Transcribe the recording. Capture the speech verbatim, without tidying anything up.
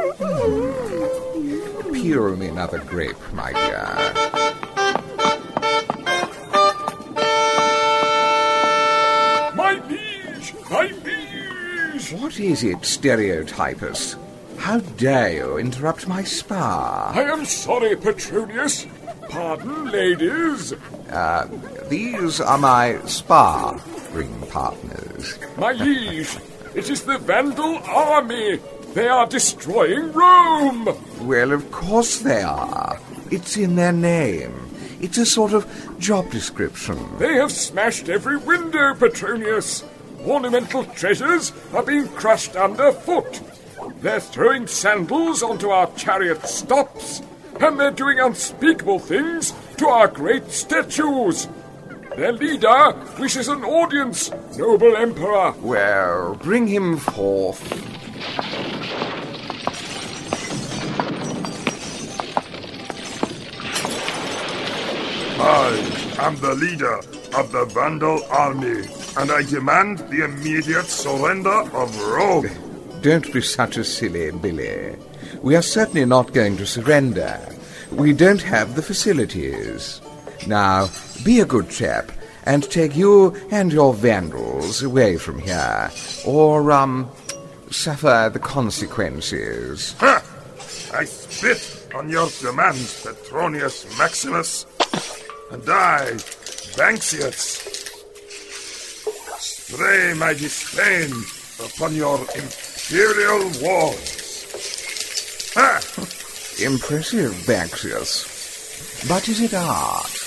Hmm. Peel me another grape, my dear. My liege! My liege! What is it, Stereotypus? How dare you interrupt my spa? I am sorry, Petronius. Pardon, ladies. Uh, these are my spa-ring partners. My liege, it is the Vandal army. They are destroying Rome. Well, of course they are. It's in their name. It's a sort of job description. They have smashed every window, Petronius. Ornamental treasures are being crushed underfoot. They're throwing sandals onto our chariot stops, and they're doing unspeakable things to our great statues. Their leader wishes an audience, noble emperor. Well, bring him forth. I am the leader of the Vandal army, and I demand the immediate surrender of Rome. Don't be such a silly Billy. We are certainly not going to surrender. We don't have the facilities. Now, be a good chap, and take you and your Vandals away from here, or, um, suffer the consequences. Ha! I spit on your demands, Petronius Maximus, and I, Banksius, spray my disdain upon your imperial walls. Ha! Impressive, Banksius. But is it art?